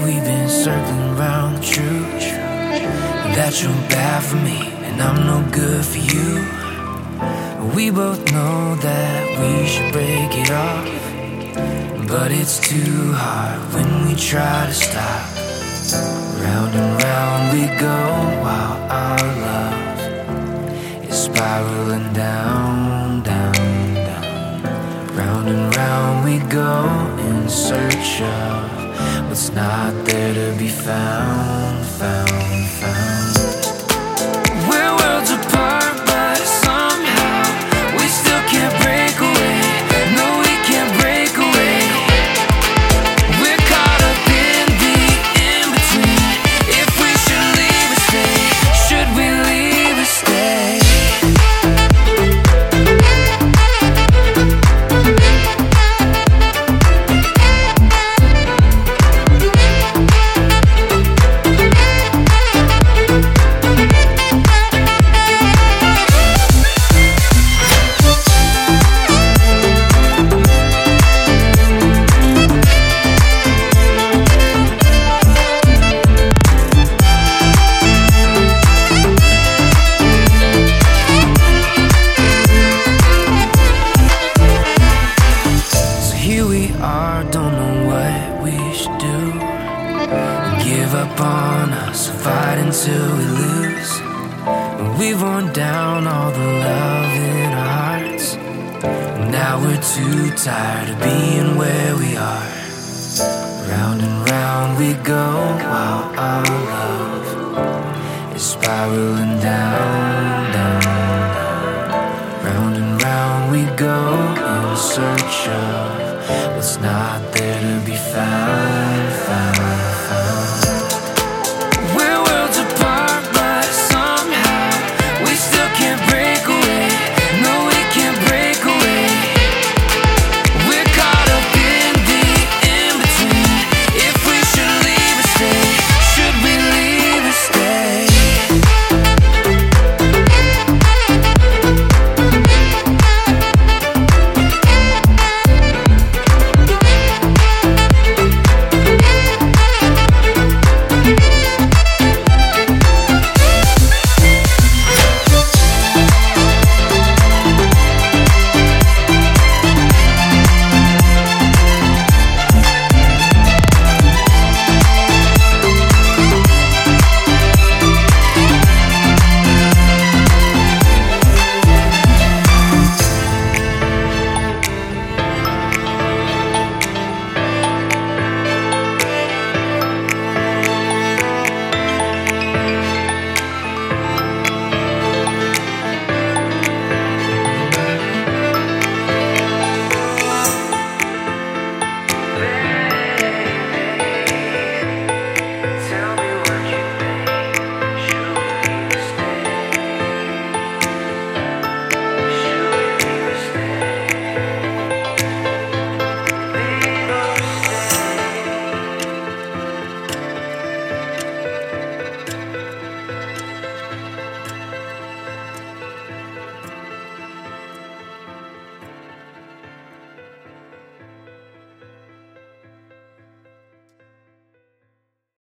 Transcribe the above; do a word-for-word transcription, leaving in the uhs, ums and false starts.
we've been circling around the truth, that you're bad for me and I'm no good for you. We both know that we should break it off, but it's too hard when we try to stop. Round and round we go while our love is spiraling down, down, down. Round and round we go in search of what's not there to be found, found, found. We're worlds apart, but somehow we still can't break away. No, we can't break away. We're caught up in the in-between. If we should leave or stay, should we leave or stay? Don't know what we should do. Give up on us, fight until we lose. We've worn down all the love in our hearts. Now we're too tired of being where we are. Round and round we go while our love is spiraling down, down, down. Round and round we go in search of what's not there to be found.